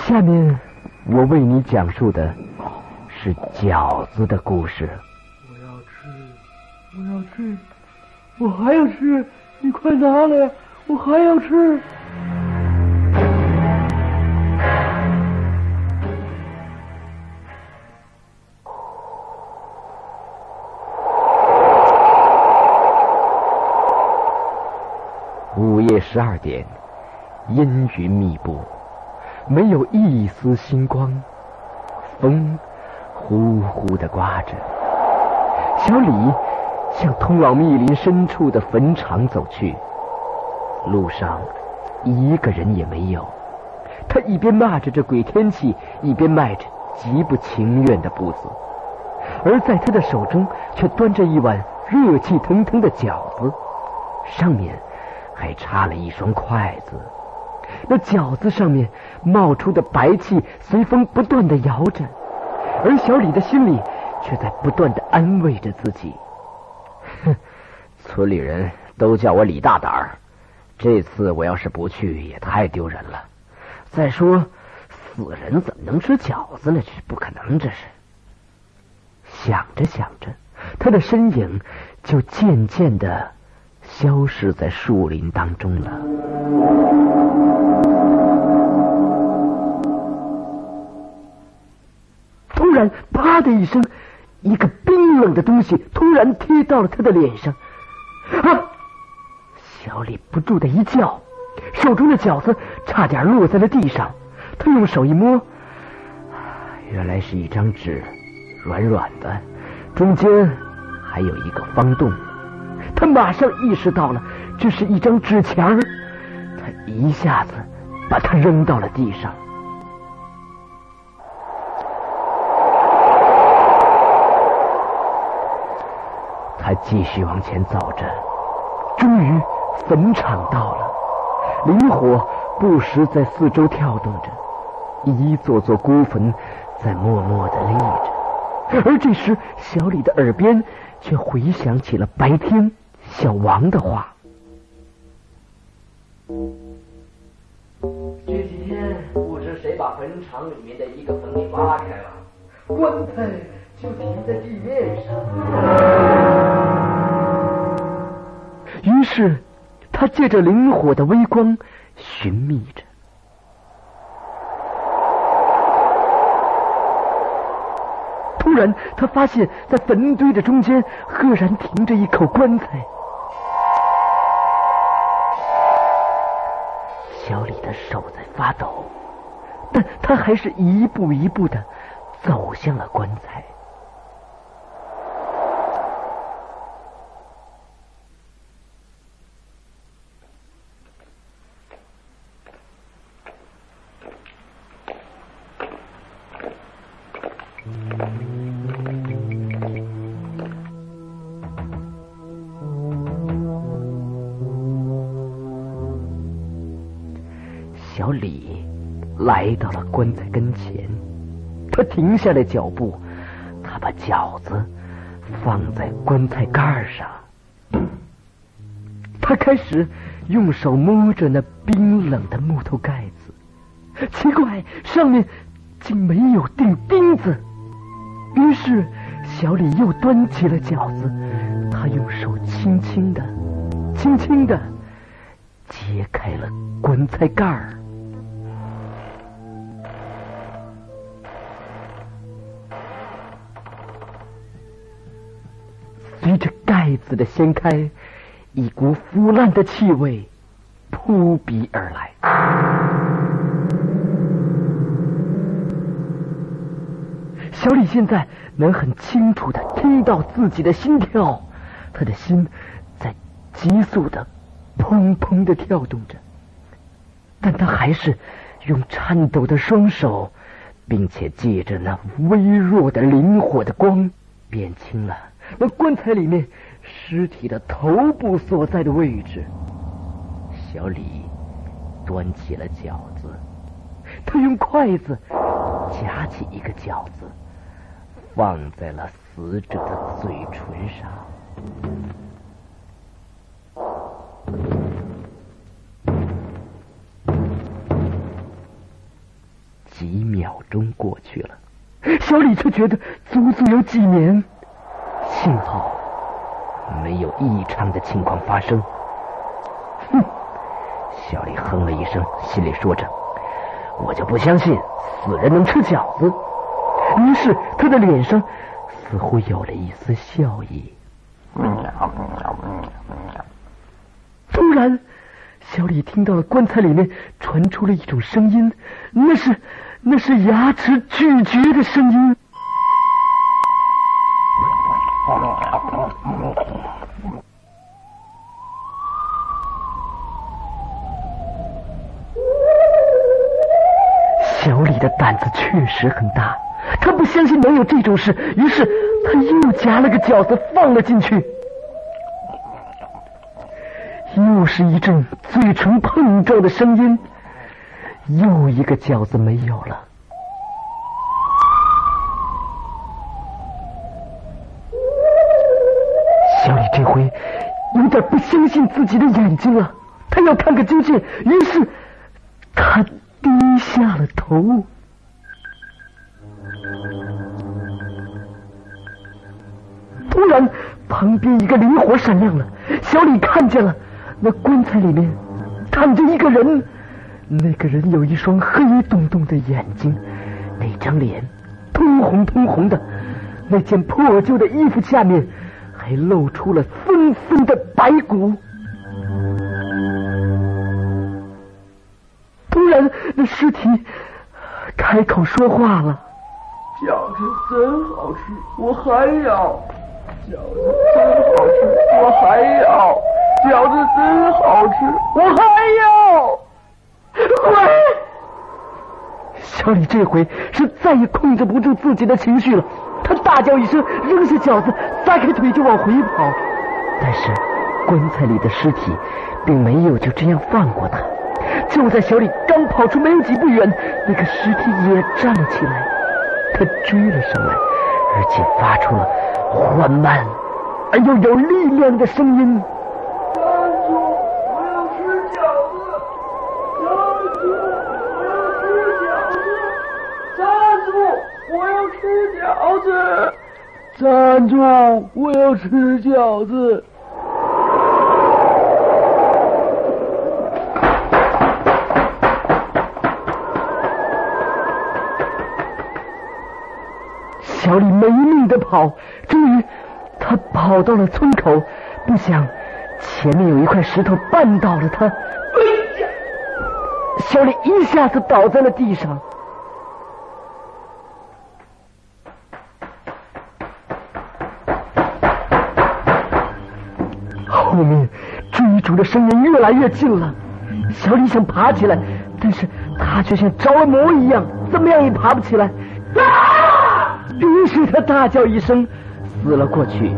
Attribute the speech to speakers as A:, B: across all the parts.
A: 下面我为你讲述的是饺子的故事。
B: 我要吃，我还要吃，你快拿来，我还要吃。
A: 午夜12点，阴云密布，没有一丝星光，风呼呼地刮着。小李向通往密林深处的坟场走去，路上一个人也没有。他一边骂着这鬼天气，一边迈着极不情愿的步子，而在他的手中却端着一碗热气腾腾的饺子，上面还插了一双筷子。那饺子上面冒出的白气随风不断地摇着，而小李的心里却在不断地安慰着自己。哼，村里人都叫我李大胆儿，这次我要是不去也太丢人了。再说死人怎么能吃饺子呢？这是不可能，这是。想着想着，他的身影就渐渐地消失在树林当中了。突然啪的一声，一个冰冷的东西突然贴到了他的脸上。啊！小李不住的一叫，手中的饺子差点落在了地上。他用手一摸，原来是一张纸，软软的，中间还有一个方洞。他马上意识到了这是一张纸钱儿，他一下子把它扔到了地上。他继续往前走着，终于坟场到了，灵火不时在四周跳动着，一座座孤坟在默默地立着。而这时小李的耳边却回响起了白天小王的话：
C: 这几天不知谁把坟场里面的一个坟给挖开了，棺材就停在地面上。
A: 于是他借着灵火的微光寻觅着。突然他发现在坟堆的中间赫然停着一口棺材。小李的手在发抖，但他还是一步一步地走向了棺材。小李来到了棺材跟前，他停下了脚步，他把饺子放在棺材盖上，他开始用手摸着那冰冷的木头盖子，奇怪，上面竟没有钉钉子。于是小李又端起了饺子，他用手轻轻地揭开了棺材盖儿。随着盖子的掀开，一股腐烂的气味扑鼻而来。小李现在能很清楚地听到自己的心跳，他的心在急速地砰砰地跳动着，但他还是用颤抖的双手，并且借着那微弱的灵火的光，辨清了那棺材里面尸体的头部所在的位置。小李端起了饺子，他用筷子夹起一个饺子，放在了死者的嘴唇上。紧钟过去了，小李却觉得足足有几年。幸好没有异常的情况发生。哼，小李哼了一声，心里说着，我就不相信死人能吃饺子。于是他的脸上似乎有了一丝笑意。突然，小李听到了棺材里面传出了一种声音，那是牙齿咀嚼的声音。小李的胆子确实很大，他不相信能有这种事，于是他又夹了个饺子放了进去。又是一阵嘴唇碰撞的声音，又一个饺子没有了。小李这回有点不相信自己的眼睛了，他要看个究竟，于是他低下了头。突然旁边一个灵火闪亮了，小李看见了那棺材里面躺着一个人，那个人有一双黑洞洞的眼睛，那张脸通红通红的，那件破旧的衣服下面还露出了纷纷的白骨。突然那尸体开口说话了，
B: 饺子真好吃，我还要。饺子真好吃，我还要。饺子真好吃，我还要。
A: 喂！小李这回是再也控制不住自己的情绪了，他大叫一声，扔下饺子，撒开腿就往回跑。但是棺材里的尸体并没有就这样放过他，就在小李刚跑出没有几步远，那个尸体也站了起来，他追了上来，而且发出了缓慢而又有力量的声音。
B: 站住！我要吃饺子！站住！我要吃饺子！站住！我要吃饺子！
A: 小李没命的跑，终于他跑到了村口，不想前面有一块石头绊倒了他，小李一下子倒在了地上。后面追逐的声音越来越近了，小李想爬起来，但是他却像着了魔一样，怎么样也爬不起来。于是他大叫一声，死了过去。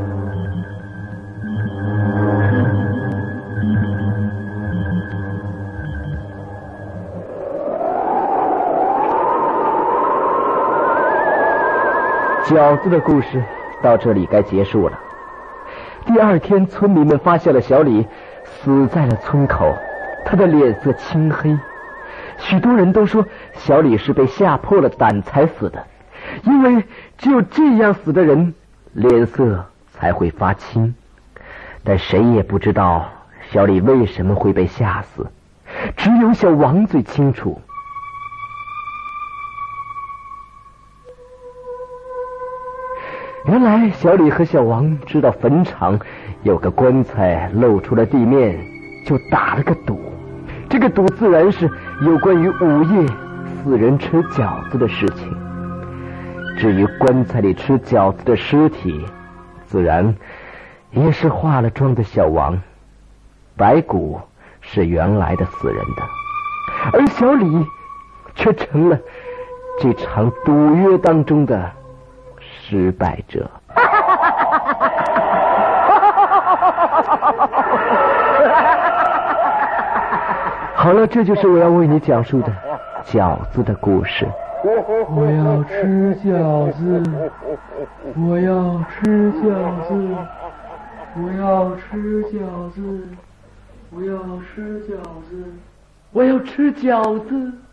A: 饺子的故事到这里该结束了。第二天，村民们发现了小李死在了村口，他的脸色青黑。许多人都说小李是被吓破了胆才死的，因为只有这样死的人脸色才会发青。但谁也不知道小李为什么会被吓死，只有小王最清楚。原来小李和小王知道坟场有个棺材露出了地面，就打了个赌。这个赌自然是有关于午夜死人吃饺子的事情。至于棺材里吃饺子的尸体，自然也是化了妆的小王，白骨是原来的死人的，而小李却成了这场赌约当中的失败者。好了，这就是我要为你讲述的饺子的故事。
B: 我要吃饺子，我要吃饺子，我要吃饺子，我要吃饺子，
A: 我要吃饺子。